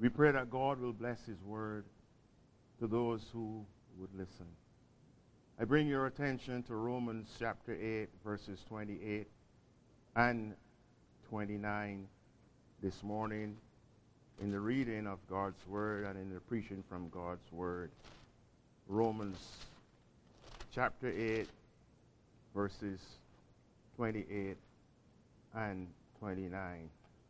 We pray that God will bless his word to those who would listen. I bring your attention to Romans chapter 8, verses 28 and 29 this morning in the reading of God's word and in the preaching from God's word. Romans chapter 8, verses 28 and 29.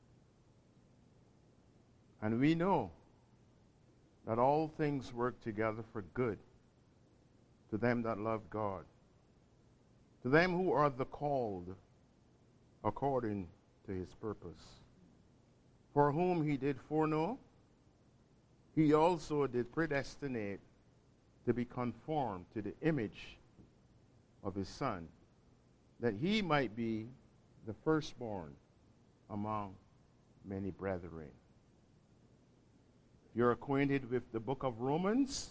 And we know that all things work together for good to them that love God, to them who are the called according to his purpose. For whom he did foreknow, he also did predestinate to be conformed to the image of his Son, that he might be the firstborn among many brethren. If you're acquainted with the book of Romans,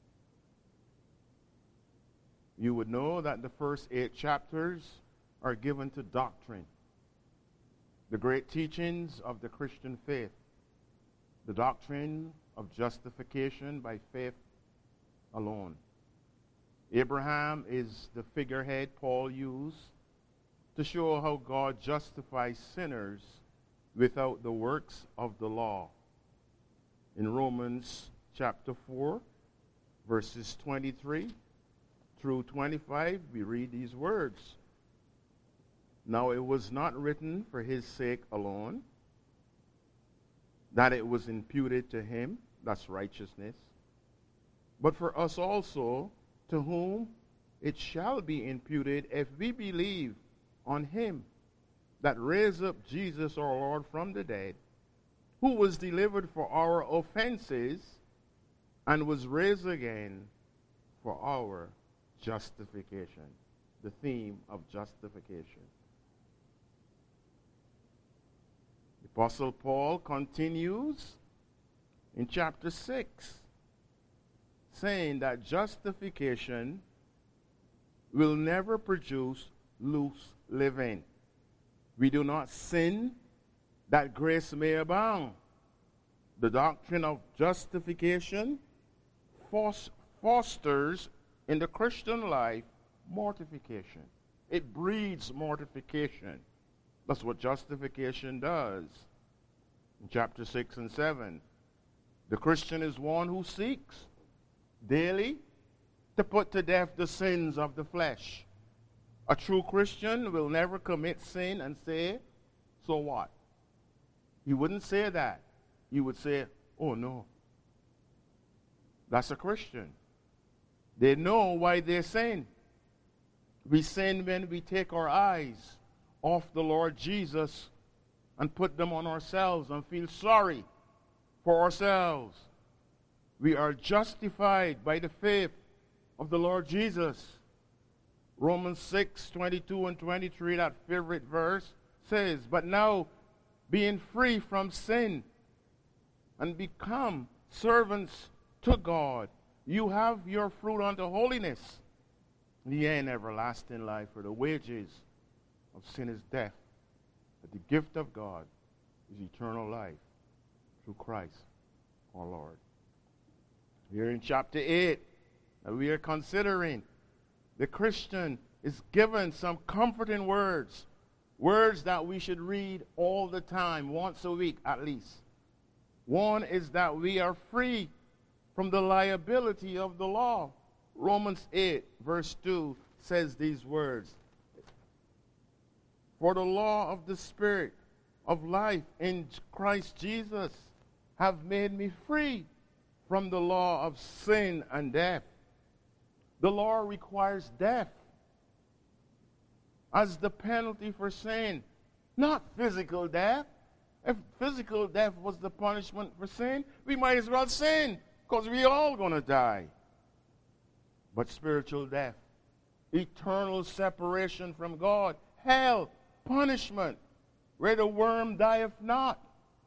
you would know that the first 8 chapters are given to doctrine, the great teachings of the Christian faith, the doctrine of justification by faith alone. Abraham is the figurehead Paul used to show how God justifies sinners without the works of the law. In Romans chapter 4, verses 23 through 25, we read these words. Now it was not written for his sake alone that it was imputed to him, that's righteousness, but for us also, to whom it shall be imputed if we believe on him that raised up Jesus our Lord from the dead, who was delivered for our offenses and was raised again for our justification. The theme of justification. The Apostle Paul continues in chapter 6, saying that justification will never produce loose living. We do not sin that grace may abound. The doctrine of justification fosters in the Christian life mortification. It breeds mortification. That's what justification does. In chapter 6 and 7, the Christian is one who seeks daily to put to death the sins of the flesh. A true Christian will never commit sin and say, so what? He wouldn't say that. He would say, oh no. That's a Christian. They know why they sin. We sin when we take our eyes off the Lord Jesus and put them on ourselves and feel sorry for ourselves. We are justified by the faith of the Lord Jesus. Romans 6, 22 and 23, that favorite verse, says, but now, being free from sin and become servants to God, you have your fruit unto holiness, the end everlasting life, for the wages of sin is death, but the gift of God is eternal life through Christ our Lord. Here in chapter 8, that we are considering, the Christian is given some comforting words, words that we should read all the time, once a week at least. One is that we are free from the liability of the law. Romans 8, verse 2 says these words. For the law of the Spirit of life in Christ Jesus have made me free from the law of sin and death. The law requires death as the penalty for sin, not physical death. If physical death was the punishment for sin, we might as well sin, because we're all going to die. But spiritual death, eternal separation from God, hell, punishment, where the worm dieth not.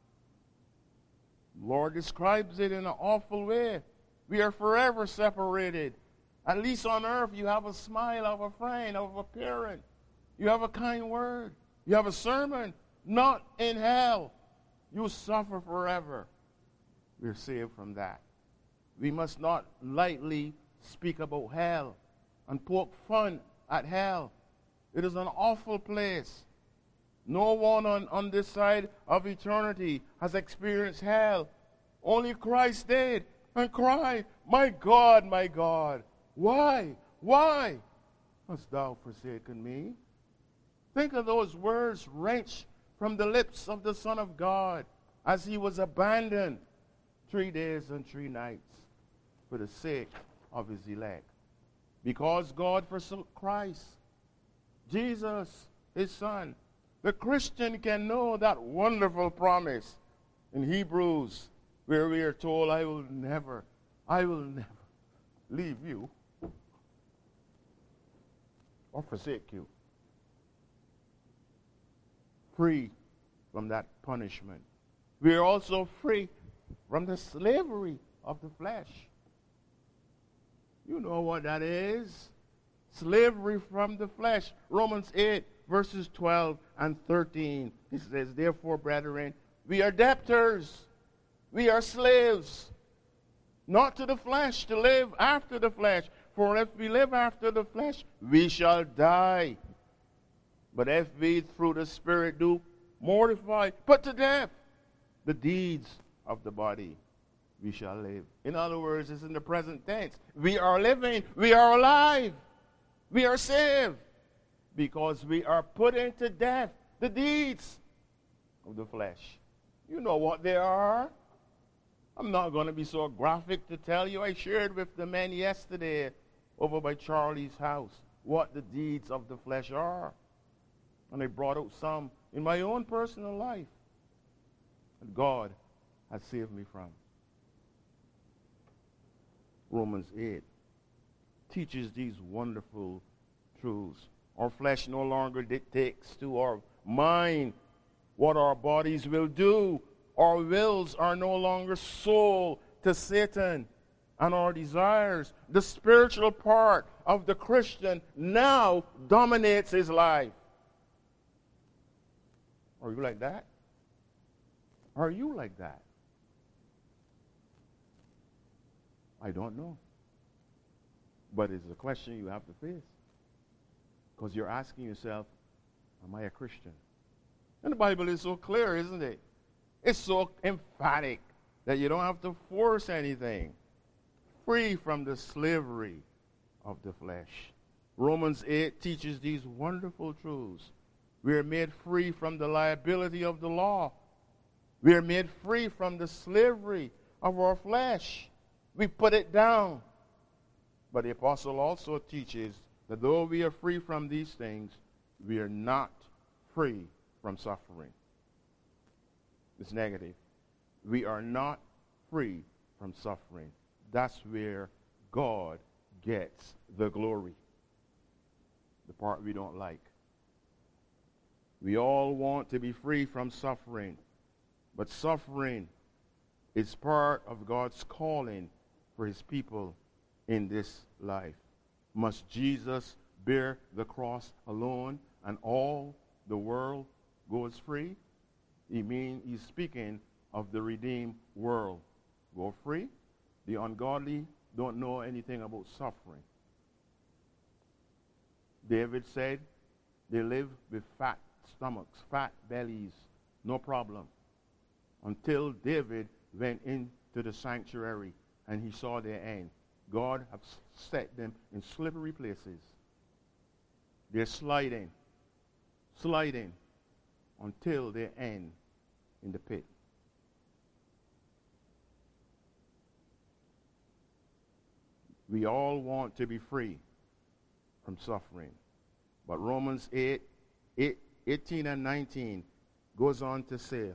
The Lord describes it in an awful way. We are forever separated. At least on earth, you have a smile of a friend, of a parent. You have a kind word. You have a sermon. Not in hell. You suffer forever. we're saved from that. We must not lightly speak about hell and poke fun at hell. It is an awful place. No one on this side of eternity has experienced hell. Only Christ did. And cry, my God, why hast thou forsaken me? Think of those words wrenched from the lips of the Son of God as he was abandoned 3 days and 3 nights for the sake of his elect. Because God forsook Christ, Jesus, his Son. The Christian can know that wonderful promise in Hebrews where we are told, I will never leave you or forsake you. Free from that punishment. We are also free from the slavery of the flesh. You know what that is. Slavery from the flesh. Romans 8, verses 12 and 13. It says, therefore, brethren, we are debtors. We are slaves. Not to the flesh, to live after the flesh. For if we live after the flesh, we shall die. But if we through the Spirit do mortify, put to death the deeds of the body, we shall live. In other words, it's in the present tense. We are living. We are alive. We are saved because we are putting to death the deeds of the flesh. You know what they are. I'm not going to be so graphic to tell you. I shared with the men yesterday over by Charlie's house what the deeds of the flesh are. And I brought out some in my own personal life that God has saved me from. Romans 8 teaches these wonderful truths. Our flesh no longer dictates to our mind what our bodies will do. Our wills are no longer sold to Satan and our desires. The spiritual part of the Christian now dominates his life. Are you like that? Are you like that? I don't know. But it's a question you have to face. Because you're asking yourself, am I a Christian? And the Bible is so clear, isn't it? It's so emphatic that you don't have to force anything. Free from the slavery of the flesh. Romans 8 teaches these wonderful truths. We are made free from the liability of the law. We are made free from the slavery of our flesh. We put it down. But the apostle also teaches that though we are free from these things, we are not free from suffering. It's negative. We are not free from suffering. That's where God gets the glory. The part we don't like. We all want to be free from suffering. But suffering is part of God's calling for his people in this life. Must Jesus bear the cross alone and all the world goes free? He's speaking of the redeemed world. Go free. The ungodly don't know anything about suffering. David said they live with fat stomachs, fat bellies, no problem. Until David went into the sanctuary and he saw their end. God has set them in slippery places. They're sliding until they end in the pit. We all want to be free from suffering. But Romans 18 and 19 goes on to say,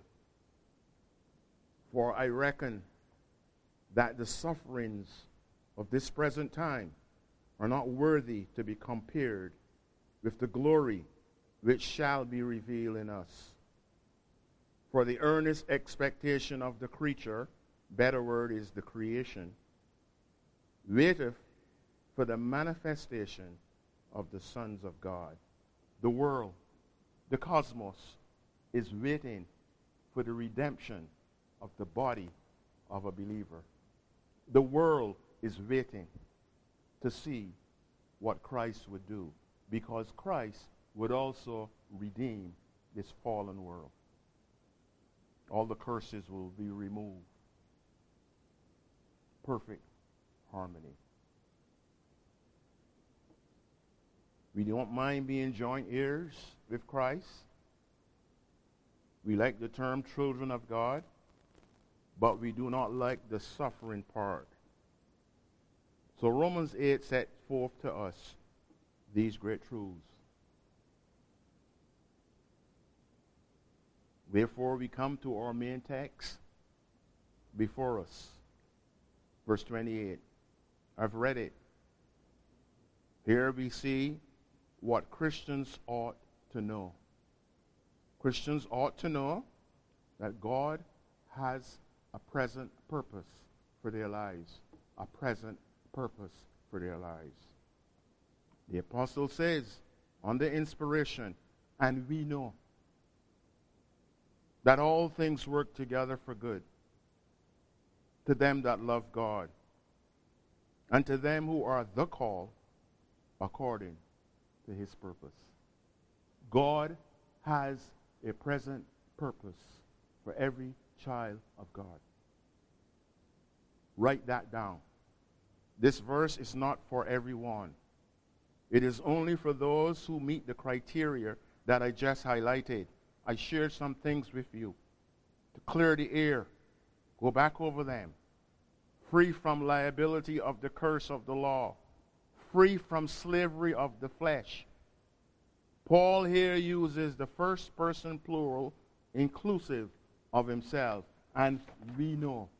for I reckon that the sufferings of this present time are not worthy to be compared with the glory which shall be revealed in us. For the earnest expectation of the creature, better word is the creation, waiteth for the manifestation of the sons of God. The world, the cosmos, is waiting for the redemption of the body of a believer. The world is waiting to see what Christ would do, because Christ would also redeem this fallen world. All the curses will be removed. Perfect harmony. We don't mind being joint heirs with Christ. We like the term children of God, but we do not like the suffering part. So Romans 8 set forth to us these great truths. Therefore, we come to our main text before us. Verse 28. I've read it. Here we see what Christians ought to know. Christians ought to know that God has a present purpose for their lives. A present purpose for their lives. The apostle says, under inspiration, and we know that all things work together for good to them that love God and to them who are the called according to his purpose. God has a present purpose for every child of God. Write that down. This verse is not for everyone. It is only for those who meet the criteria that I just highlighted. I shared some things with you to clear the air. Go back over them. Free from liability of the curse of the law. Free from slavery of the flesh. Paul here uses the first person plural inclusive of himself. And we know.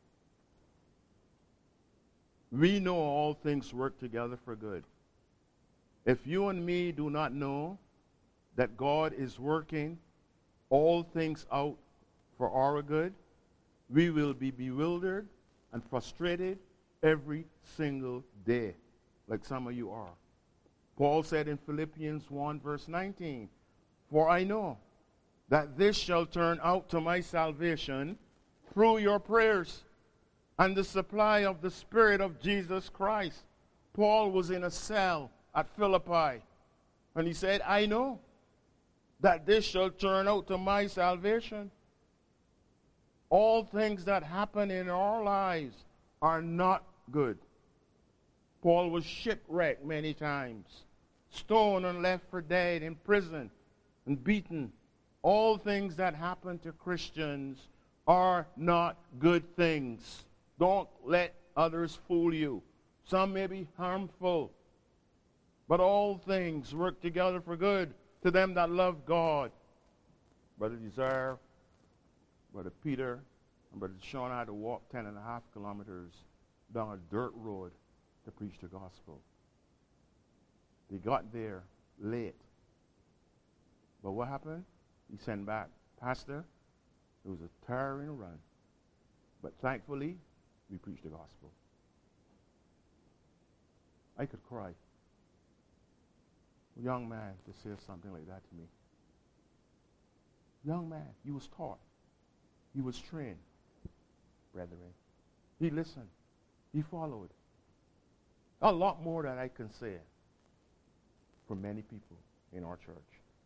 We know all things work together for good. If you and me do not know that God is working all things out for our good, we will be bewildered and frustrated every single day, like some of you are. Paul said in Philippians 1 verse 19, for I know that this shall turn out to my salvation through your prayers and the supply of the Spirit of Jesus Christ. Paul was in a cell at Philippi, and he said, I know that this shall turn out to my salvation. All things that happen in our lives are not good. Paul was shipwrecked many times, stoned and left for dead, in prison and beaten. All things that happen to Christians are not good things. Don't let others fool you. Some may be harmful, but all things work together for good to them that love God. Brother Desire, Brother Peter, and Brother Sean had to walk 10.5 kilometers down a dirt road to preach the gospel. They got there late. But what happened? He sent back, Pastor, it was a tiring run. But thankfully, we preached the gospel. I could cry. A young man to say something like that to me. Young man, he was taught. He was trained, brethren. He listened. He followed. A lot more that I can say for many people in our church.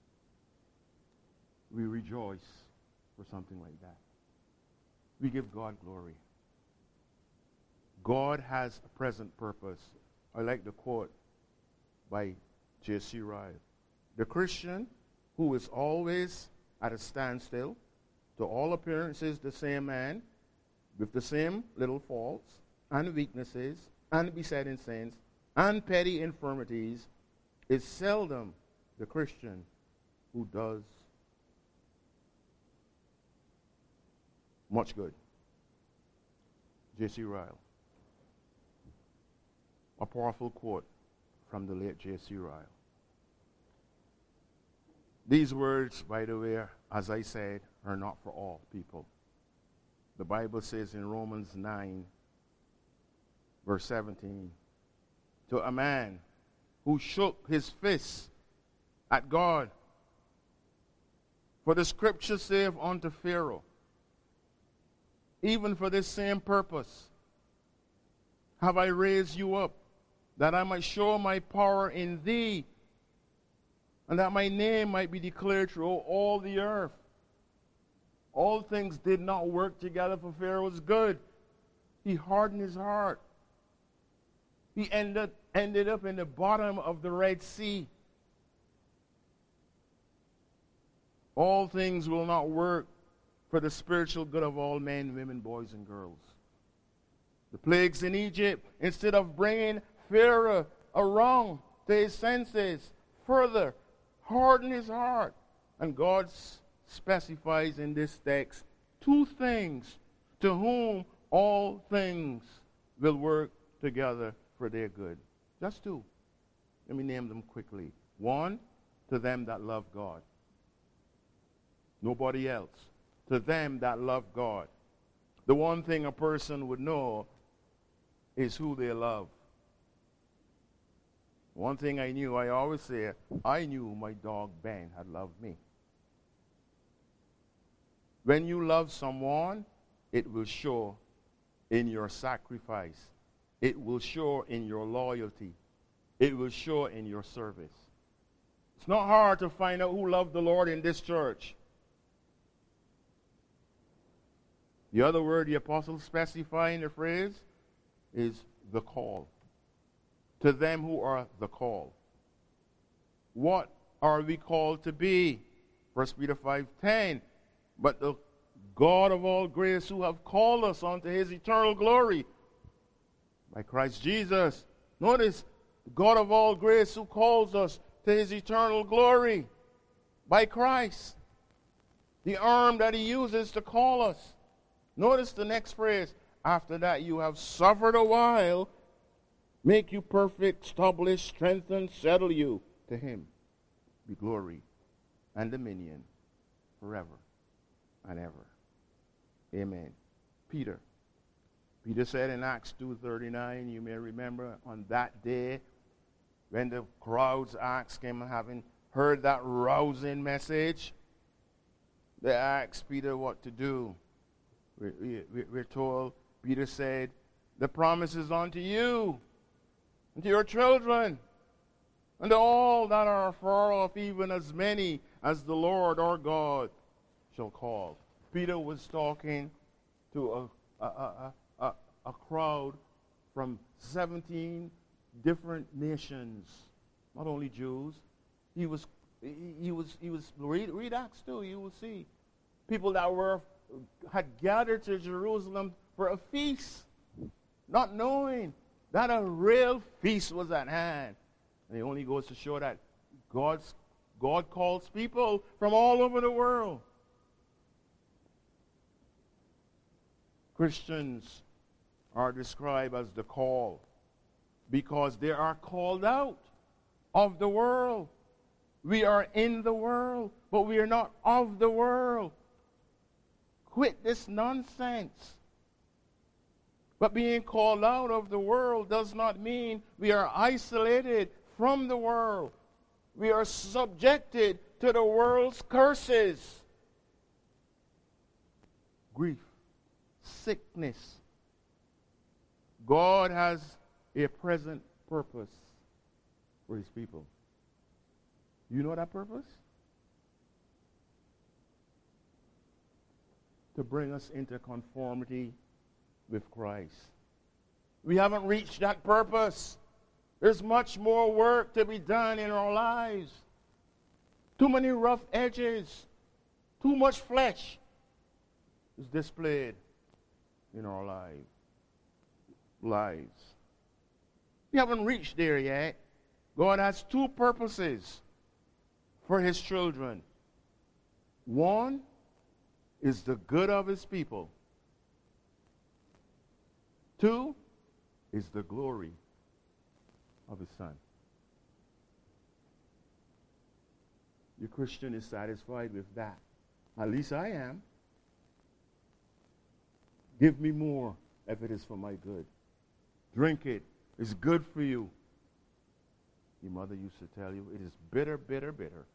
We rejoice for something like that. We give God glory. God has a present purpose. I like the quote by J.C. Ryle. The Christian who is always at a standstill, to all appearances the same man, with the same little faults and weaknesses and besetting sins and petty infirmities, is seldom the Christian who does much good. J.C. Ryle. A powerful quote from the late J.C. Ryle. These words, by the way, as I said, are not for all people. The Bible says in Romans 9, verse 17, to a man who shook his fist at God, for the scripture saith unto Pharaoh, even for this same purpose have I raised you up, that I might show my power in thee, and that my name might be declared through all the earth. All things did not work together for Pharaoh's good. He hardened his heart. He ended up in the bottom of the Red Sea. All things will not work for the spiritual good of all men, women, boys, and girls. The plagues in Egypt, instead of bringing Pharaoh around to his senses, further hardened his heart. And God specifies in this text two things: to whom all things will work together for their good. Just two. Let me name them quickly. One, to them that love God. Nobody else. To them that love God. The one thing a person would know is who they love. One thing I always say, I knew my dog Ben had loved me. When you love someone, it will show in your sacrifice. It will show in your loyalty. It will show in your service. It's not hard to find out who loved the Lord in this church. The other word the apostles specify in the phrase is the call. To them who are the call. What are we called to be? 1 Peter 5:10. But the God of all grace, who have called us unto his eternal glory by Christ Jesus. Notice, God of all grace, who calls us to his eternal glory by Christ. The arm that he uses to call us. Notice the next phrase. After that you have suffered a while, make you perfect, establish, strengthen, settle you. To him be glory and dominion forever and ever. Amen. Peter said in Acts 2:39, you may remember, on that day when the crowds asked him, having heard that rousing message, they asked Peter what to do. We're told, Peter said, the promise is unto you and to your children and to all that are far off, even as many as the Lord our God shall call. Peter was talking to a crowd from 17 different nations, not only Jews. Read Acts 2, you will see people that had gathered to Jerusalem for a feast, not knowing that a real feast was at hand. And it only goes to show that God calls people from all over the world. Christians are described as the call because they are called out of the world. We are in the world, but we are not of the world. Quit this nonsense. But being called out of the world does not mean we are isolated from the world. We are subjected to the world's curses. Grief, sickness. God has a present purpose for his people. You know that purpose? To bring us into conformity with Christ. We haven't reached that purpose. There's much more work to be done in our lives. Too many rough edges. Too much flesh is displayed in our lives. We haven't reached there yet. God has two purposes for his children. One is the good of his people. Two is the glory of his Son. Your Christian is satisfied with that. At least I am. Give me more if it is for my good. Drink it. It's good for you. Your mother used to tell you, it is bitter, bitter, bitter.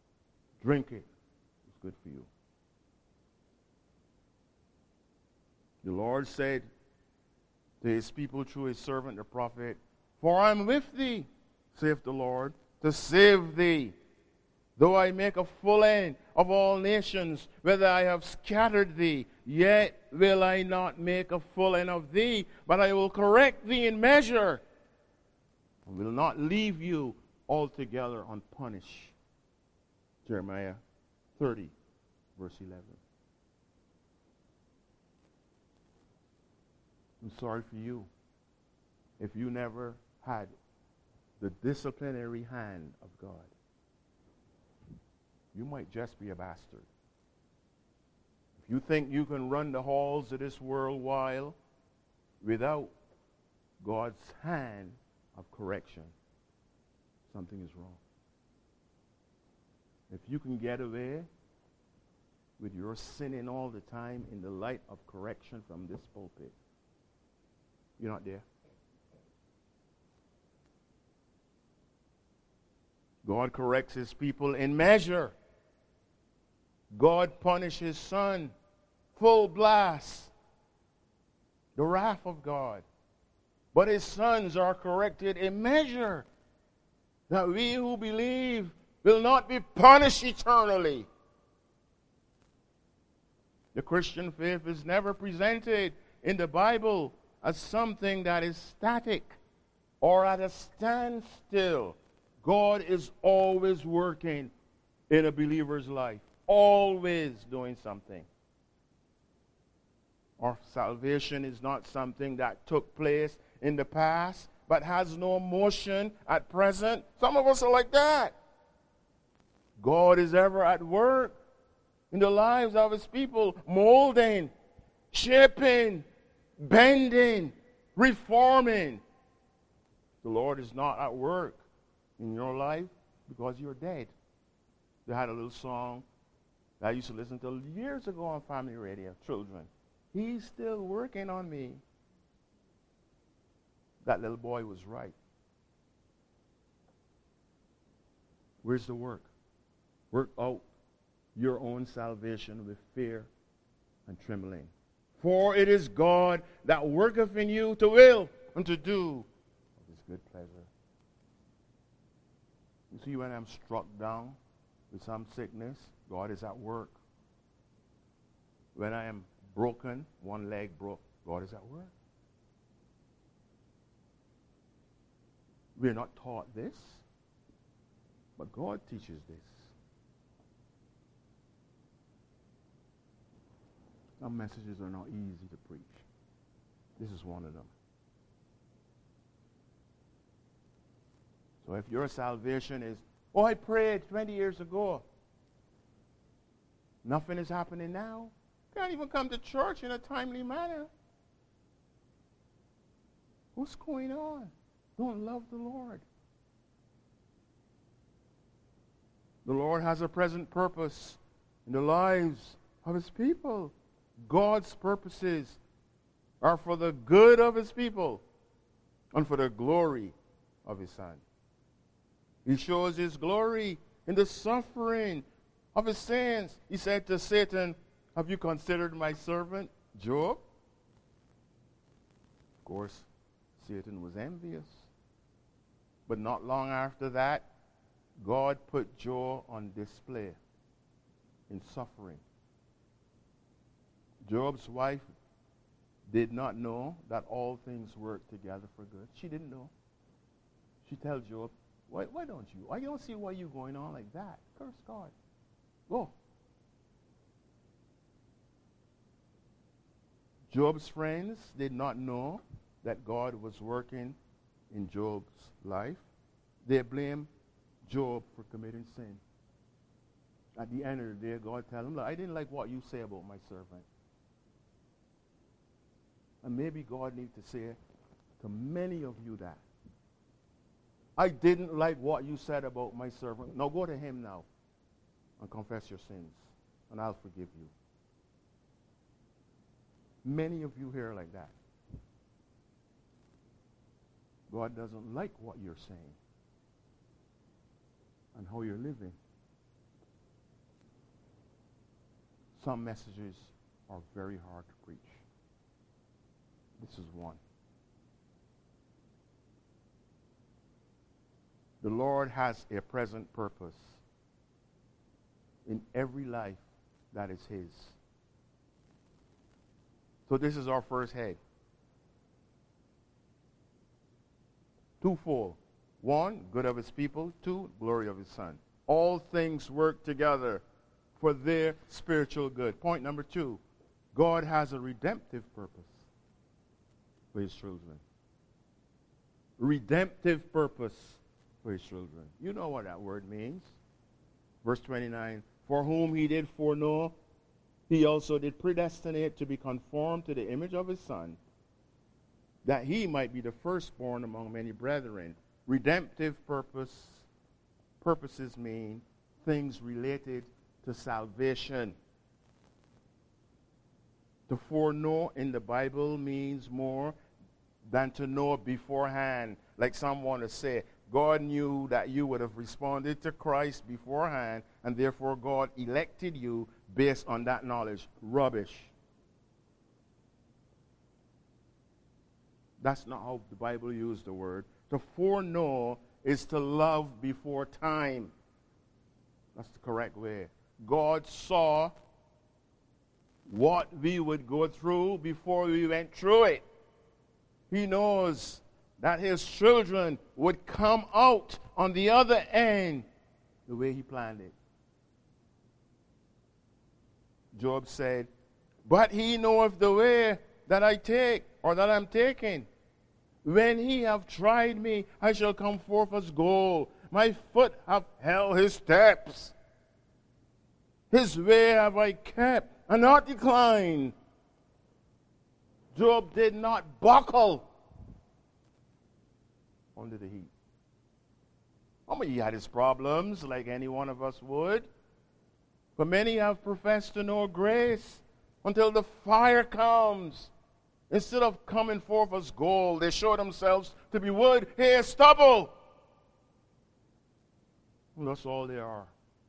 Drink it. It's good for you. The Lord said to his people through his servant the prophet, "For I am with thee, saith the Lord, to save thee. Though I make a full end of all nations, whether I have scattered thee, yet will I not make a full end of thee, but I will correct thee in measure, and will not leave you altogether unpunished." Jeremiah 30, verse 11. I'm sorry for you if you never had the disciplinary hand of God. You might just be a bastard. If you think you can run the halls of this world while without God's hand of correction, something is wrong. If you can get away with your sinning all the time in the light of correction from this pulpit, you're not there. God corrects his people in measure. God punished his son full blast, the wrath of God. But his sons are corrected in measure, that we who believe will not be punished eternally. The Christian faith is never presented in the Bible as something that is static or at a standstill. God is always working in a believer's life, always doing something. Our salvation is not something that took place in the past, but has no motion at present. Some of us are like that. God is ever at work in the lives of his people, molding, shaping, bending, reforming. The Lord is not at work in your life because you're dead. They had a little song that I used to listen to years ago on family radio, children. He's still working on me. That little boy was right. Where's the work? Work out your own salvation with fear and trembling. For it is God that worketh in you to will and to do of his good pleasure. You see, when I'm struck down with some sickness, God is at work. When I am broken, one leg broke, God is at work. We're not taught this, but God teaches this. Some messages are not easy to preach. This is one of them. So if your salvation is, oh, I prayed 20 years ago, nothing is happening now, you can't even come to church in a timely manner. What's going on? Don't love the Lord. The Lord has a present purpose in the lives of his people. God's purposes are for the good of his people and for the glory of his Son. He shows his glory in the suffering of his saints. He said to Satan, "Have you considered my servant Job?" Of course, Satan was envious. But not long after that, God put Job on display in suffering. Job's wife did not know that all things work together for good. She didn't know. She tells Job, why don't you? I don't see why you're going on like that. Curse God. Go. Job's friends did not know that God was working in Job's life. They blamed Job for committing sin. At the end of the day, God tells him, "Look, I didn't like what you say about my servant." And maybe God needs to say to many of you that. I didn't like what you said about my servant. Now go to him now and confess your sins, and I'll forgive you. Many of you here are like that. God doesn't like what you're saying and how you're living. Some messages are very hard to preach. points is one. The Lord has a present purpose in every life that is his. So this is our first head. Twofold. One, good of his people. Two, glory of his Son. All things work together for their spiritual good. Point number two, God has a redemptive purpose for his children. Redemptive purpose for his children. You know what that word means. Verse 29, for whom he did foreknow, he also did predestinate to be conformed to the image of his Son, that he might be the firstborn among many brethren. Redemptive purposes mean things related to salvation. To foreknow in the Bible means more than to know beforehand. Like someone to say, God knew that you would have responded to Christ beforehand, and therefore God elected you based on that knowledge. Rubbish. That's not how the Bible used the word. To foreknow is to love before time. That's the correct way. God saw what we would go through before we went through it. He knows that his children would come out on the other end the way he planned it. Job said, but he knoweth the way that I take, or that I'm taking. When he have tried me, I shall come forth as gold. My foot hath held his steps. His way have I kept, and not declined. Job did not buckle under the heat. He had his problems like any one of us would. But many have professed to know grace until the fire comes. Instead of coming forth as gold, they show themselves to be wood, hair, stubble. And that's all they are.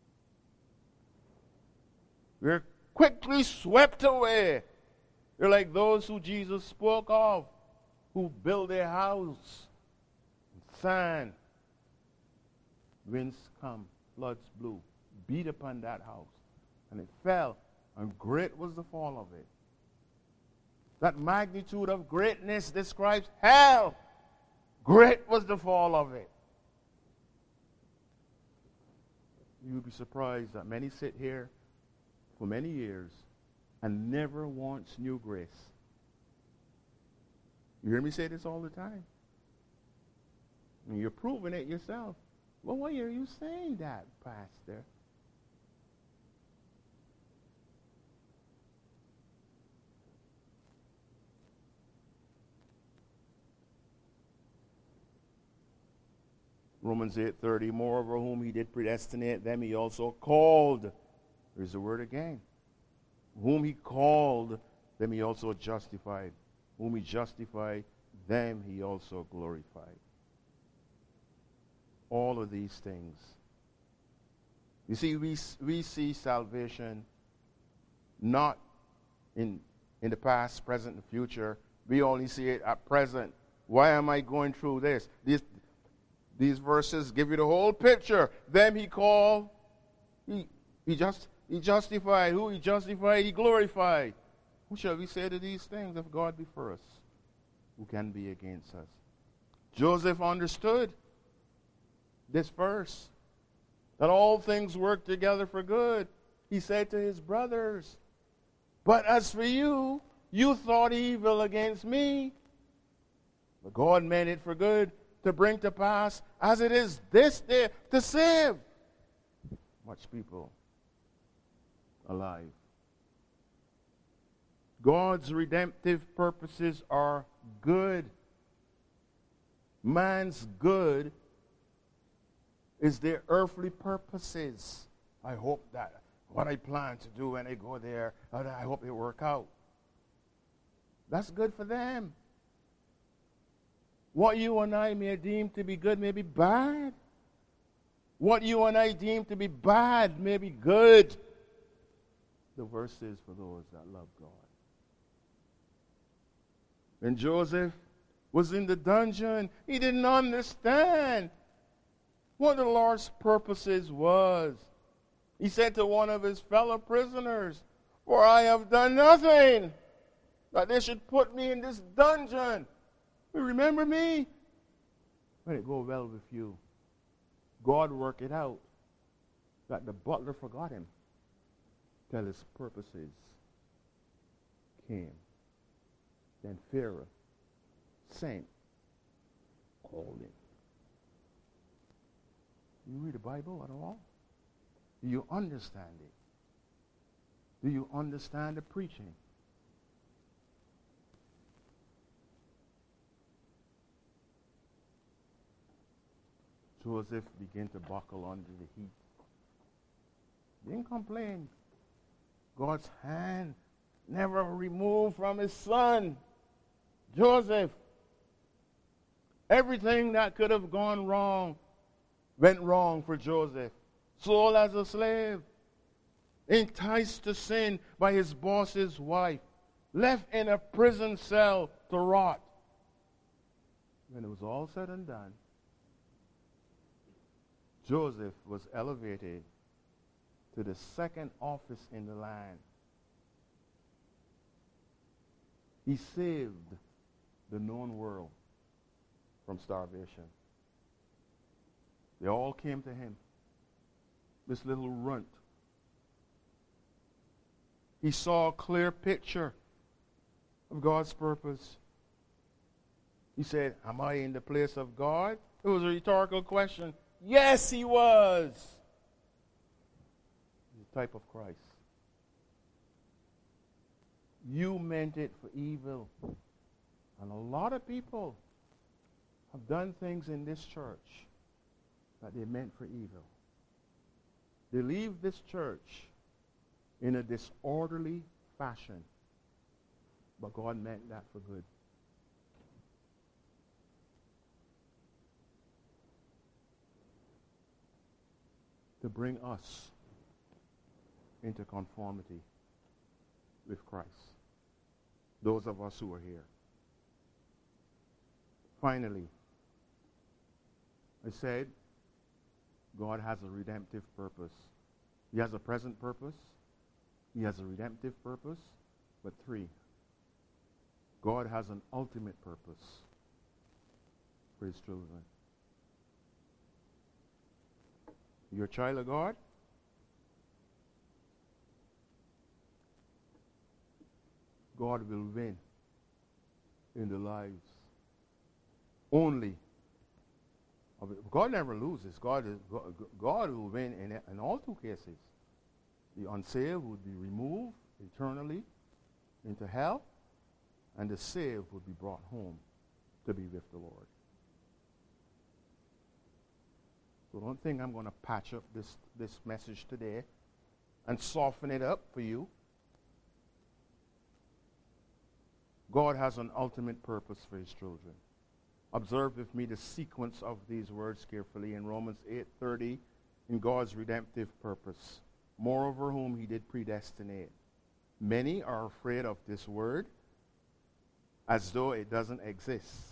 We're quickly swept away. They're like those who Jesus spoke of, who build their house in sand. Winds come, floods blew, beat upon that house, and it fell, and great was the fall of it. That magnitude of greatness describes hell. Great was the fall of it. You'll be surprised that many sit here for many years and never once knew grace. You hear me say this all the time? And you're proving it yourself. Well, why are you saying that, Pastor? Romans 8:30, moreover, whom he did predestinate, them he also called. There's the word again. Whom he called, them he also justified. Whom he justified, them he also glorified. All of these things. You see, we see salvation not in the past, present, and future. We only see it at present. Why am I going through this? These verses give you the whole picture. Them he called, he justified. Who he justified, he glorified. Who shall we say to these things? If God be for us, who can be against us? Joseph understood this verse, that all things work together for good. He said to his brothers, but as for you, you thought evil against me, but God meant it for good, to bring to pass as it is this day, to save much people alive. God's redemptive purposes are good. Man's good is their earthly purposes. I hope that what I plan to do when I go there, I hope it work out. That's good for them. What you and I may deem to be good may be bad. What you and I deem to be bad may be good. The verse is for those that love God. When Joseph was in the dungeon, he didn't understand what the Lord's purposes was. He said to one of his fellow prisoners, "For I have done nothing that they should put me in this dungeon. You remember me? When it go well with you, God work it out that the butler forgot him till his purposes came. Then Pharaoh sent, called him." You read the Bible at all? Do you understand it? Do you understand the preaching? Joseph began to buckle under the heat. He didn't complain. God's hand never removed from his son, Joseph. Everything that could have gone wrong went wrong for Joseph. Sold as a slave, enticed to sin by his boss's wife, left in a prison cell to rot. When it was all said and done, Joseph was elevated to the second office in the land. He saved the known world from starvation. They all came to him. This little runt. He saw a clear picture of God's purpose. He said, "Am I in the place of God?" It was a rhetorical question. Yes, he was. He's a type of Christ. You meant it for evil. And a lot of people have done things in this church that they meant for evil. They leave this church in a disorderly fashion, but God meant that for good. To bring us into conformity with Christ. Those of us who are here. Finally, I said, God has a redemptive purpose. He has a present purpose. He has a redemptive purpose. But 3, God has an ultimate purpose for his children. You're a child of God? God will win in the lives only of it. God never loses. God will win in all 2 cases. The unsaved would be removed eternally into hell, and the saved would be brought home to be with the Lord. So don't think I'm going to patch up this message today and soften it up for you. God has an ultimate purpose for his children. Observe with me the sequence of these words carefully in Romans 8:30, in God's redemptive purpose. Moreover, whom he did predestinate. Many are afraid of this word as though it doesn't exist.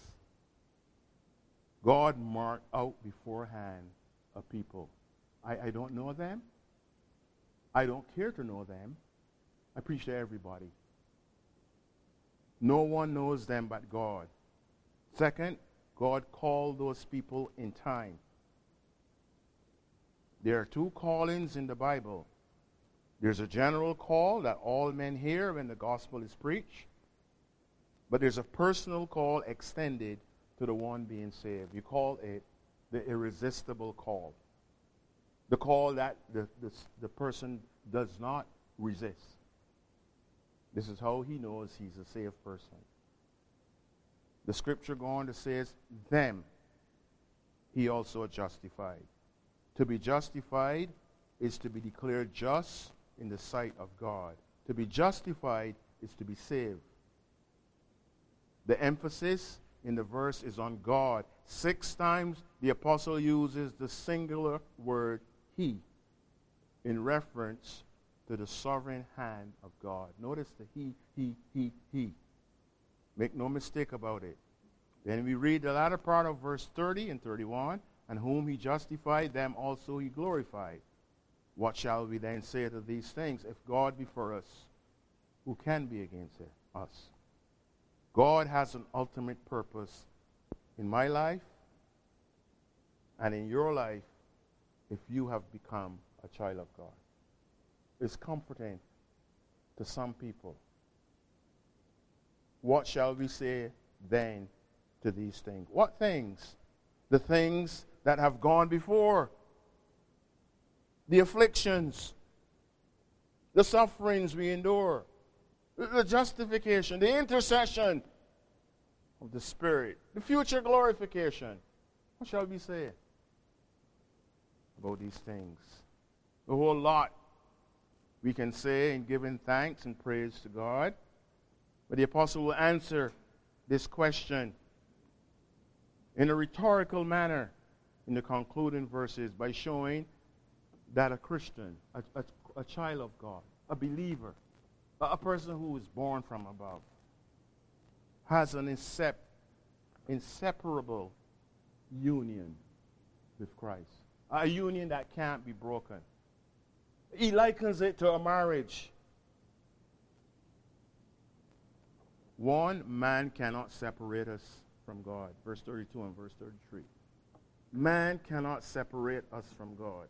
God marked out beforehand a people. I don't know them. I don't care to know them. I preach to everybody. No one knows them but God. Second, God called those people in time. There are 2 callings in the Bible. There's a general call that all men hear when the gospel is preached. But there's a personal call extended to the one being saved. You call it the irresistible call. The call that the person does not resist. This is how he knows he's a saved person. The scripture goes on to say, them he also justified. To be justified is to be declared just in the sight of God. To be justified is to be saved. The emphasis in the verse is on God. 6 times the apostle uses the singular word he in reference to the sovereign hand of God. Notice the he. Make no mistake about it. Then we read the latter part of verse 30 and 31, and whom he justified, them also he glorified. What shall we then say to these things? If God be for us, who can be against us? God has an ultimate purpose in my life and in your life if you have become a child of God. It's comforting to some people. What shall we say then to these things? What things? The things that have gone before. The afflictions. The sufferings we endure. The justification. The intercession of the Spirit. The future glorification. What shall we say about these things? A whole lot we can say in giving thanks and praise to God. But the apostle will answer this question in a rhetorical manner in the concluding verses by showing that a Christian, a child of God, a believer, a person who is born from above, has an inseparable union with Christ. A union that can't be broken. He likens it to a marriage. One, man cannot separate us from God. Verse 32 and verse 33. Man cannot separate us from God.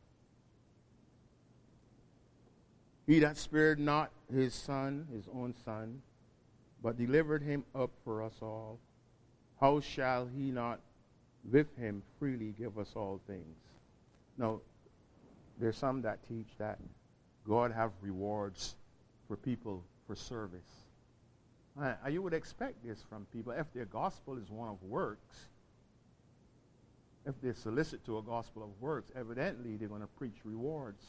He that spared not his son, his own son, but delivered him up for us all, how shall he not with him freely give us all things? Now, there's some that teach that God have rewards for people for service. You would expect this from people. If their gospel is one of works, if they solicit to a gospel of works, evidently they're going to preach rewards.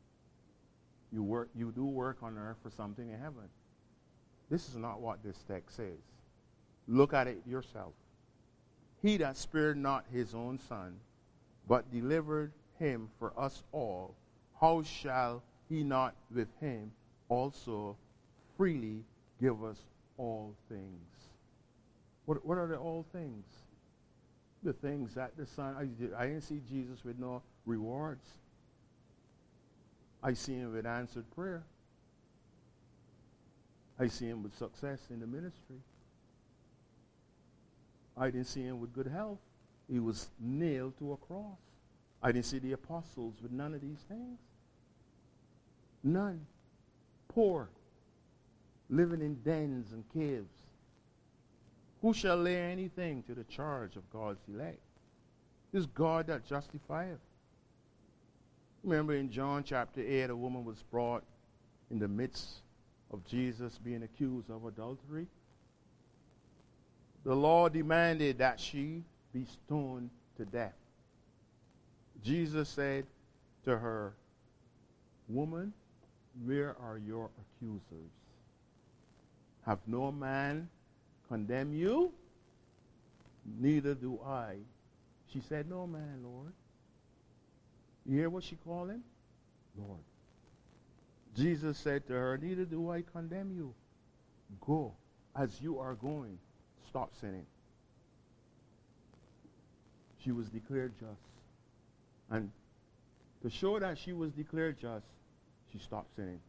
You do work on earth for something in heaven. This is not what this text says. Look at it yourself. He that spared not his own son, but delivered him for us all, how shall he not with him also freely give us all things? What are the all things? The things that the Son, I didn't see Jesus with no rewards. I see him with answered prayer. I see him with success in the ministry. I didn't see him with good health. He was nailed to a cross. I didn't see the apostles with none of these things. None. Poor. Living in dens and caves. Who shall lay anything to the charge of God's elect? It is God that justifieth. Remember in John chapter 8, a woman was brought in the midst of Jesus being accused of adultery. The law demanded that she be stoned to death. Jesus said to her, "Woman, where are your accusers? Have no man condemned you? Neither do I." She said, "No man, Lord." You hear what she called him? Lord. Jesus said to her, "Neither do I condemn you. Go. As you are going, stop sinning." She was declared just. And to show that she was declared just, she stopped sinning.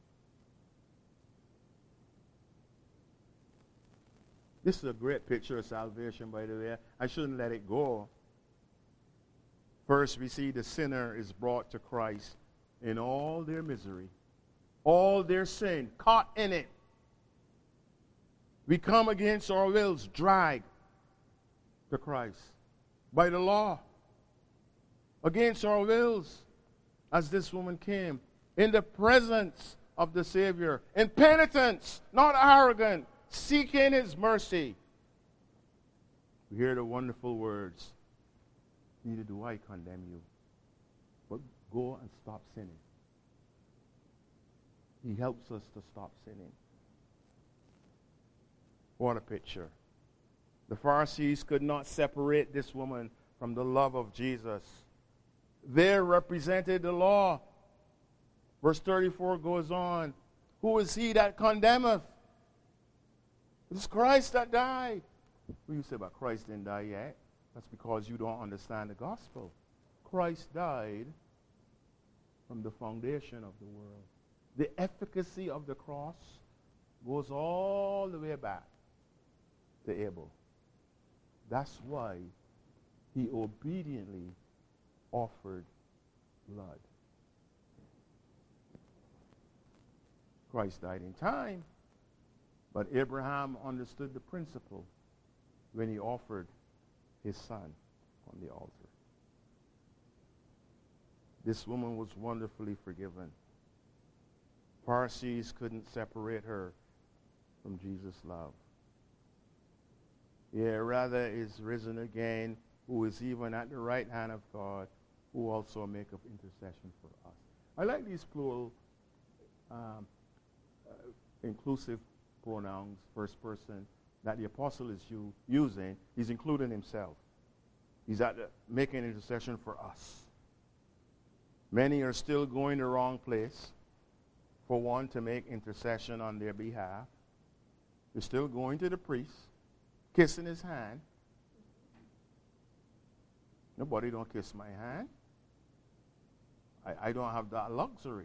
This is a great picture of salvation, by the way. I shouldn't let it go. First, we see the sinner is brought to Christ in all their misery, all their sin, caught in it. We come against our wills, dragged to Christ by the law. Against our wills, as this woman came, in the presence of the Savior, in penitence, not arrogant, seeking his mercy. We hear the wonderful words, "Neither do I condemn you, but go and stop sinning." He helps us to stop sinning. What a picture. The Pharisees could not separate this woman from the love of Jesus. They represented the law. Verse 34 goes on, "Who is he that condemneth? It's Christ that died. Well, you say, but Christ didn't die yet. That's because you don't understand the gospel. Christ died from the foundation of the world. The efficacy of the cross goes all the way back to Abel. That's why he obediently offered blood. Christ died in time, but Abraham understood the principle when he offered his son on the altar. This woman was wonderfully forgiven. Pharisees couldn't separate her from Jesus' love. Yeah, rather is risen again, who is even at the right hand of God, who also maketh intercession for us. I like these plural, inclusive pronouns, first person, that the apostle is using. He's including himself. He's making intercession for us. Many are still going the wrong place. For one, to make intercession on their behalf. They're still going to the priest, kissing his hand. Nobody don't kiss my hand. I don't have that luxury.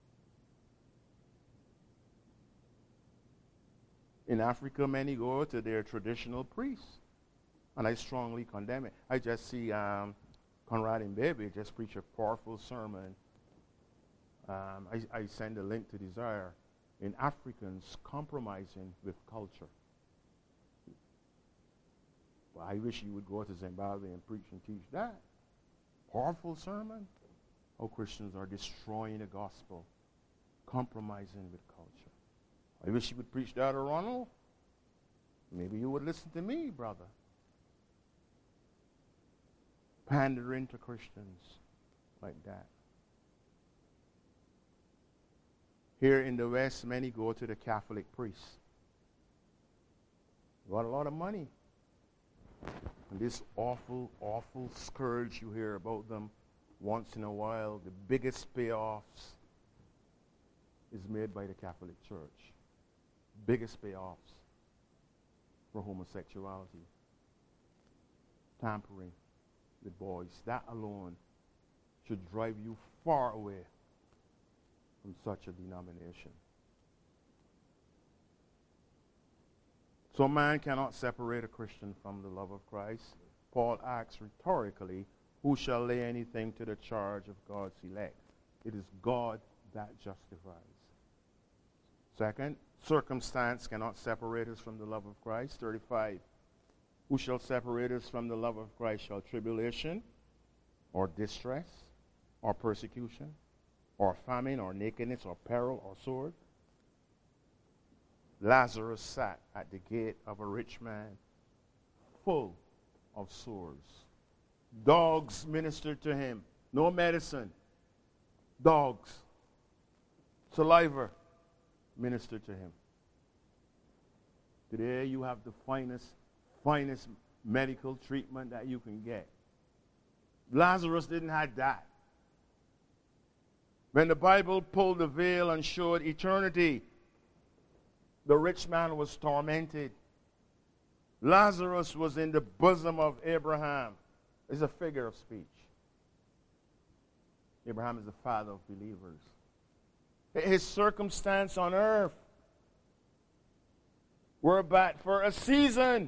In Africa, many go to their traditional priests, and I strongly condemn it. I just see Conrad Mbebe just preach a powerful sermon. I send a link to Desire in Africans compromising with culture. Well, I wish you would go to Zimbabwe and preach and teach that. Powerful sermon. How Christians are destroying the gospel, compromising with culture. I wish you would preach that, Ronald. Maybe you would listen to me, brother. Pandering to Christians like that. Here in the West, many go to the Catholic priests. Got a lot of money. And this awful, awful scourge you hear about them once in a while, the biggest payoffs is made by the Catholic Church. Biggest payoffs for homosexuality. Tampering with boys. That alone should drive you far away from such a denomination. So man cannot separate a Christian from the love of Christ. Paul asks rhetorically, who shall lay anything to the charge of God's elect? It is God that justifies. Second, circumstance cannot separate us from the love of Christ. 35. Who shall separate us from the love of Christ? Shall tribulation, or distress, or persecution, or famine, or nakedness, or peril, or sword? Lazarus sat at the gate of a rich man, full of sores. Dogs ministered to him. No medicine. Dogs. Saliva ministered to him. Today you have the finest medical treatment that you can get. Lazarus didn't have that. When the Bible pulled the veil and showed eternity, the rich man was tormented. Lazarus was in the bosom of Abraham. It's a figure of speech. Abraham is the father of believers. His circumstance on earth were but for a season.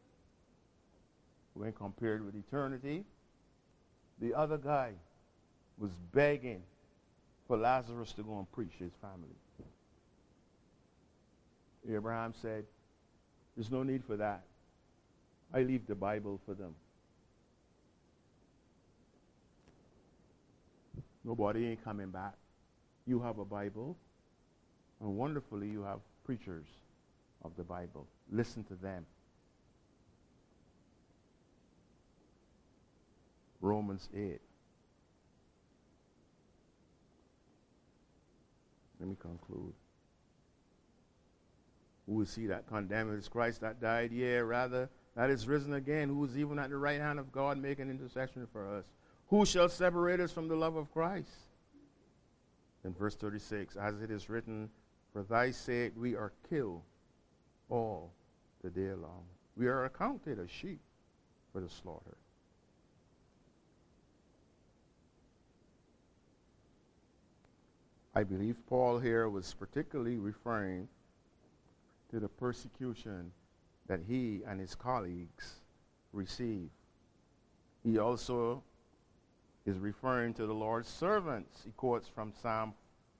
When compared with eternity, the other guy was begging for Lazarus to go and preach to his family. Abraham said, there's no need for that. I leave the Bible for them. Nobody ain't coming back. You have a Bible, and wonderfully you have preachers of the Bible. Listen to them. Romans 8. Let me conclude. Who is he that condemned? It is Christ that died, yea, rather, that is risen again, who is even at the right hand of God, making intercession for us. Who shall separate us from the love of Christ? In verse 36, as it is written, for thy sake we are killed all the day long. We are accounted as sheep for the slaughter. I believe Paul here was particularly referring to the persecution that he and his colleagues received. He also is referring to the Lord's servants. He quotes from Psalm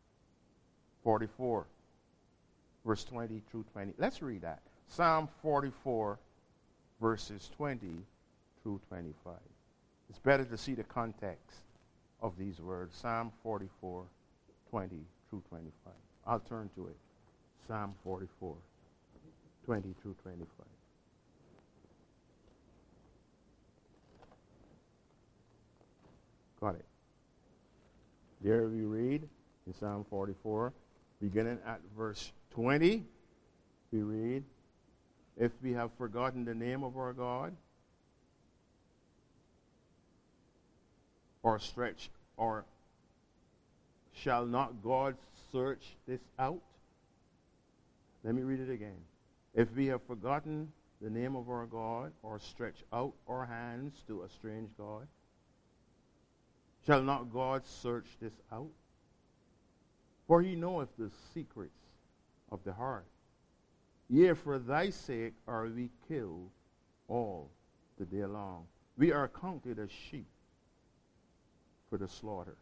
44, verse 20 through 20. Let's read that. Psalm 44, verses 20 through 25. It's better to see the context of these words. Psalm 44, 20 through 25. I'll turn to it. Psalm 44, 20 through 25. Got it. There we read in Psalm 44, beginning at verse 20, we read, "If we have forgotten the name of our God, or stretch, or shall not God search this out?" Let me read it again. "If we have forgotten the name of our God, or stretch out our hands to a strange God, shall not God search this out? For he knoweth the secrets of the heart. Yea, for thy sake are we killed all the day long. We are counted as sheep for the slaughter.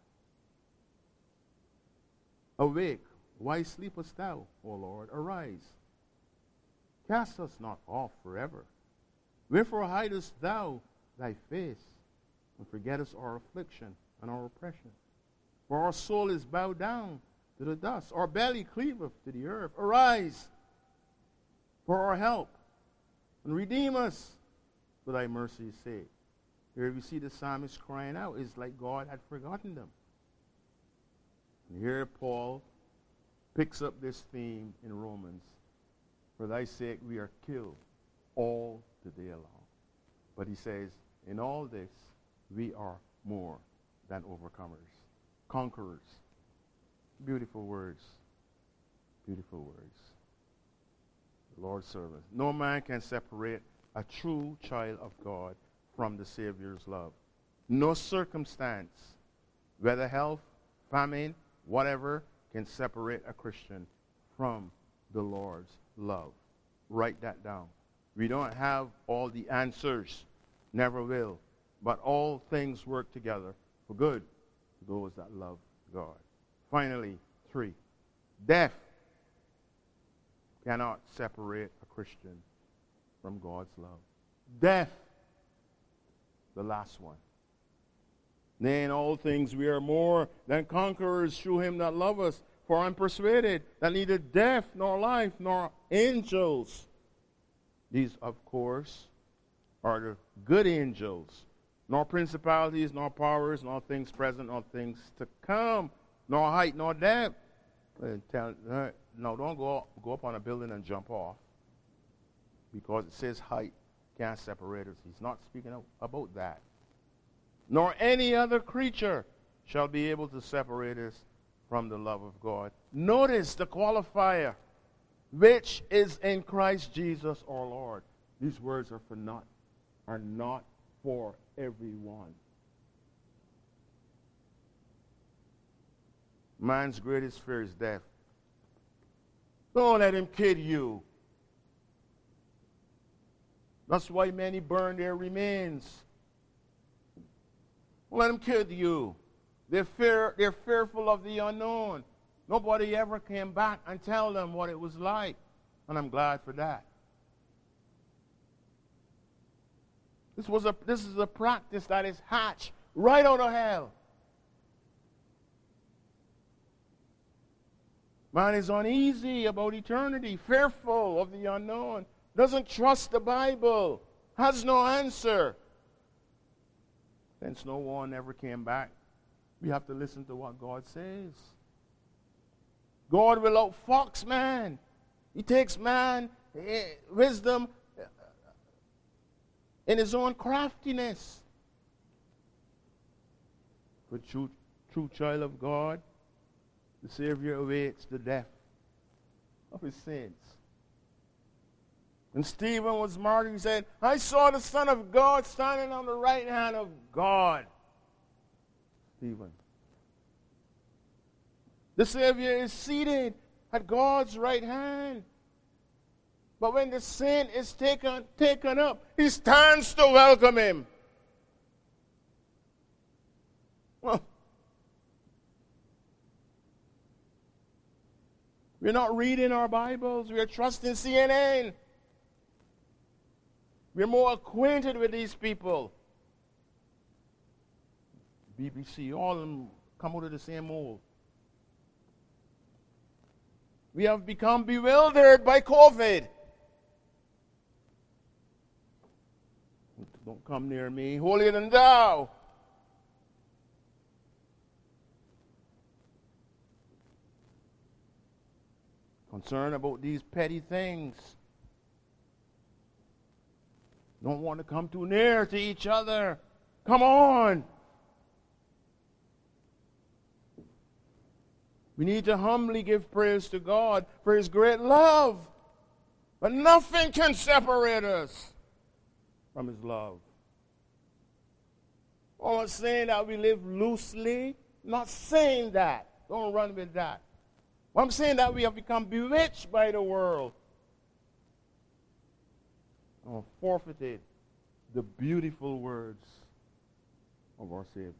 Awake, why sleepest thou, O Lord? Arise, cast us not off forever. Wherefore hidest thou thy face, and forgettest our affliction and our oppression? For our soul is bowed down to the dust, our belly cleaveth to the earth. Arise for our help, and redeem us for thy mercy's sake." Here we see the psalmist crying out. It's like God had forgotten them. And here Paul picks up this theme in Romans. For thy sake we are killed all the day long. But he says, in all this we are more than overcomers, conquerors. Beautiful words. Beautiful words. The Lord's servant. No man can separate a true child of God from the Savior's love. No circumstance, whether health, famine, whatever, can separate a Christian from the Lord's love. Write that down. We don't have all the answers, never will, but all things work together for good to those that love God. Finally, 3, death cannot separate a Christian from God's love. Death, the last one. Nay, in all things we are more than conquerors through him that loved us. For I am persuaded that neither death, nor life, nor angels, these, of course, are the good angels, nor principalities, nor powers, nor things present, nor things to come, nor height, nor depth. No, don't go up on a building and jump off, because it says height can't separate us. He's not speaking about that. Nor any other creature shall be able to separate us from the love of God. Notice the qualifier, which is in Christ Jesus our Lord. These words are not for everyone. Man's greatest fear is death. Don't let him kid you. That's why many burn their remains. Don't let him kid you. They're fearful of the unknown. Nobody ever came back and tell them what it was like. And I'm glad for that. This is a practice that is hatched right out of hell. Man is uneasy about eternity, fearful of the unknown, doesn't trust the Bible, has no answer. Since no one ever came back, we have to listen to what God says. God will outfox man. He takes man wisdom in his own craftiness. But true child of God, the Savior awaits the death of his saints. When Stephen was martyred, he said, I saw the Son of God standing on the right hand of God. Stephen. The Savior is seated at God's right hand. But when the saint is taken up, he stands to welcome him. Well, we're not reading our Bibles. We are trusting CNN. We're more acquainted with these people. BBC, all of them come out of the same mold. We have become bewildered by COVID. Don't come near me, holier than thou. Concerned about these petty things. Don't want to come too near to each other. Come on. We need to humbly give praise to God for His great love. But nothing can separate us from His love. I'm not saying that we live loosely. I'm not saying that. Don't run with that. I'm saying that we have become bewitched by the world. And forfeited the beautiful words of our Savior.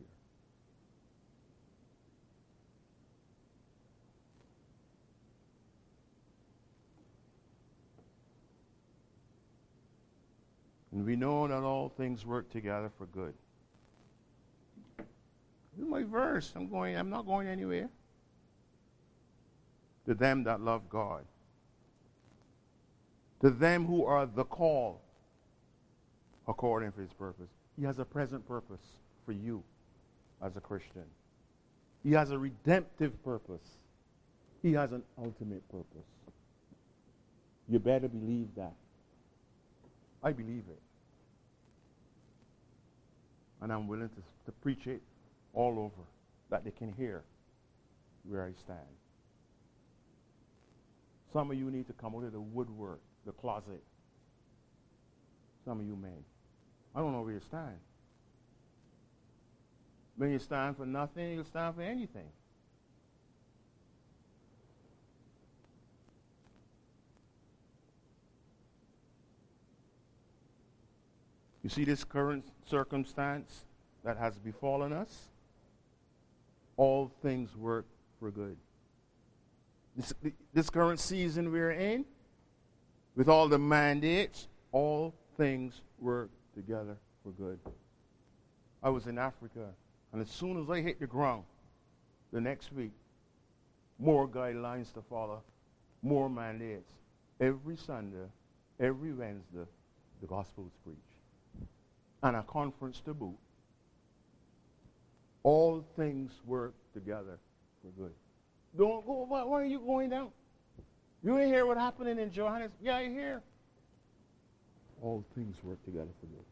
And we know that all things work together for good. This is my verse. I'm not going anywhere. To them that love God. To them who are the called according to His purpose. He has a present purpose for you as a Christian. He has a redemptive purpose. He has an ultimate purpose. You better believe that. I believe it. And I'm willing to preach it all over, that they can hear where I stand. Some of you need to come out of the woodwork, the closet. Some of you may. I don't know where you stand. When you stand for nothing, you'll stand for anything. You see this current circumstance that has befallen us? All things work for good. This current season we're in, with all the mandates, all things work together for good. I was in Africa, and as soon as I hit the ground, the next week, more guidelines to follow, more mandates. Every Sunday, every Wednesday, the gospel is preached. And a conference to boot. All things work together for good. Don't go. Why are you going down? You didn't hear what happened in Johannesburg? Yeah, I hear. All things work together for good.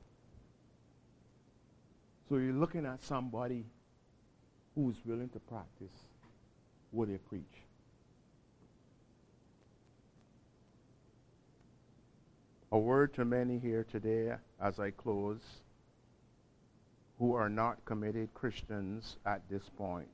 So you're looking at somebody who's willing to practice what they preach. A word to many here today as I close who are not committed Christians at this point.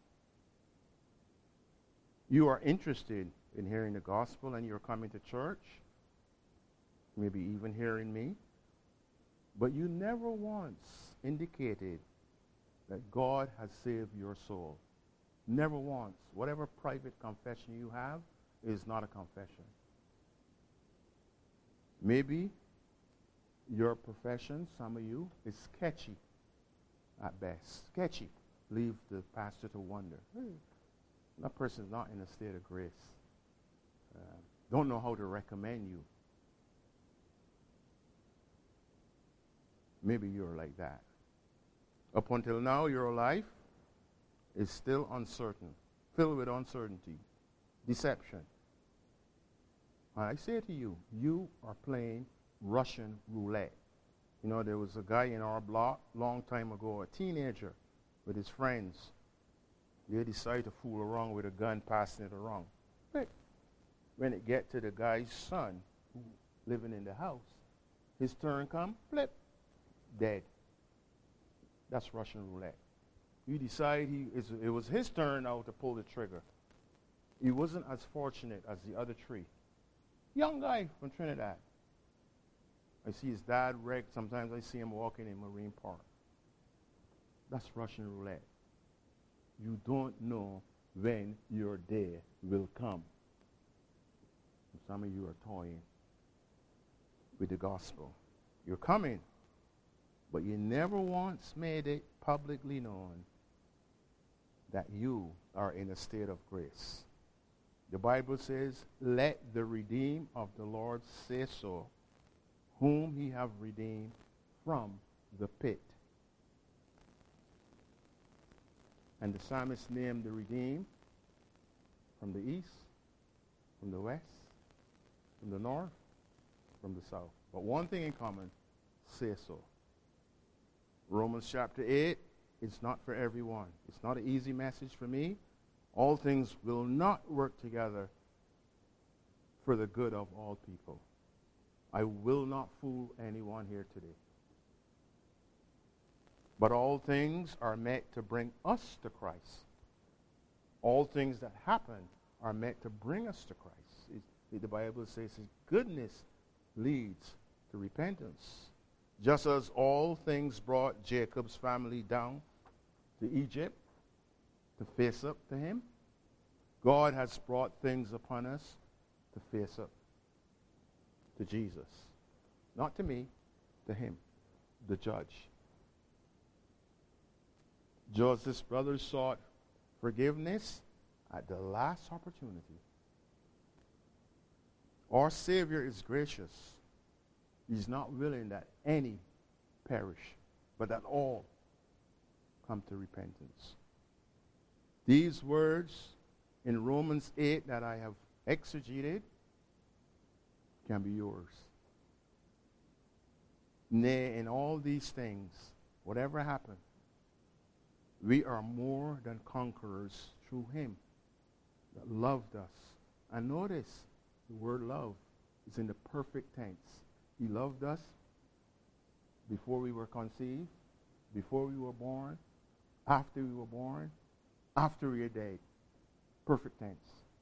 You are interested in hearing the gospel and you're coming to church, maybe even hearing me, but you never once indicated that God has saved your soul. Never once. Whatever private confession you have is not a confession. Maybe your profession, some of you, is sketchy at best. Sketchy. Leave the pastor to wonder. That person's not in a state of grace. Don't know how to recommend you. Maybe you're like that. Up until now, your life is still uncertain, filled with uncertainty, deception. I say to you, you are playing Russian roulette. You know, there was a guy in our block long time ago, a teenager with his friends. They decided to fool around with a gun, passing it around. But when it get to the guy's son, who living in the house. His turn come, flip, dead. That's Russian roulette. You decide it was his turn now to pull the trigger. He wasn't as fortunate as the other three. Young guy from Trinidad. I see his dad wrecked. Sometimes I see him walking in Marine Park. That's Russian roulette. You don't know when your day will come. And some of you are toying with the gospel. You're coming, but you never once made it publicly known that you are in a state of grace. The Bible says, let the redeemed of the Lord say so, whom he have redeemed from the pit. And the psalmist named the redeemed from the east, from the west, from the north, from the south. But one thing in common, say so. Romans chapter 8, it's not for everyone. It's not an easy message for me. All things will not work together for the good of all people. I will not fool anyone here today. But all things are meant to bring us to Christ. All things that happen are meant to bring us to Christ. The Bible says his goodness leads to repentance. Just as all things brought Jacob's family down to Egypt to face up to him, God has brought things upon us to face up to Jesus. Not to me, to him, the judge. Joseph's brothers sought forgiveness at the last opportunity. Our Savior is gracious. He's not willing that any perish, but that all come to repentance. These words in Romans 8 that I have exegeted can be yours. Nay, in all these things, whatever happened, we are more than conquerors through him that loved us. And notice, the word love is in the perfect tense. He loved us before we were conceived, before we were born, after we were born, after we are dead. Perfect tense.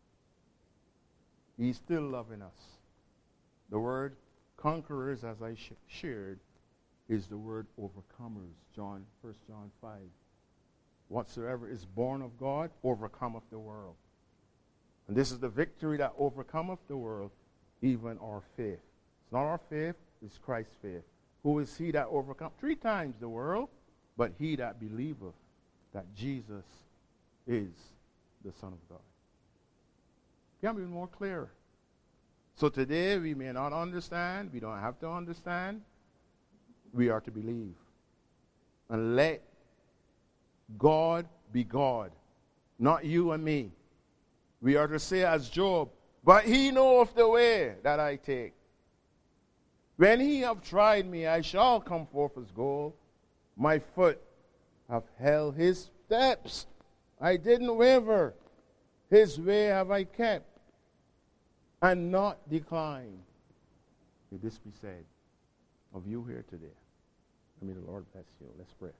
He's still loving us. The word conquerors, as I shared, is the word overcomers. 1 John 5. Whatsoever is born of God overcometh the world. And this is the victory that overcometh the world, even our faith. It's not our faith, it's Christ's faith. Who is he that overcometh? 3 times the world, but he that believeth that Jesus is the Son of God. Can't be more clear. So today we may not understand, we don't have to understand, we are to believe. And let God be God, not you and me. We are to say as Job, but he knoweth the way that I take. When he have tried me, I shall come forth as gold. My foot have held his steps. I didn't waver. His way have I kept, and not declined. May this be said of you here today. May the Lord bless you. Let's pray.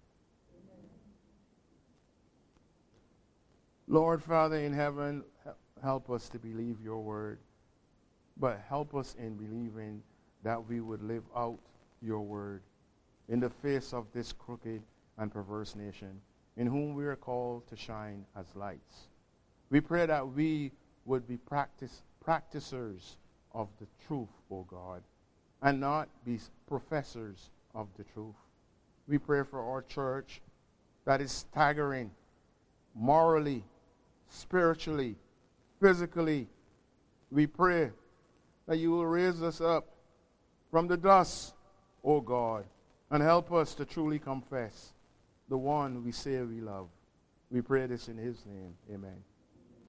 Lord, Father in heaven, help us to believe your word, but help us in believing that we would live out your word in the face of this crooked and perverse nation, in whom we are called to shine as lights. We pray that we would be practicers of the truth, O God, and not be professors of the truth. We pray for our church that is staggering morally, spiritually, physically. We pray that you will raise us up from the dust, O God, and help us to truly confess the one we say we love. We pray this in his name. Amen.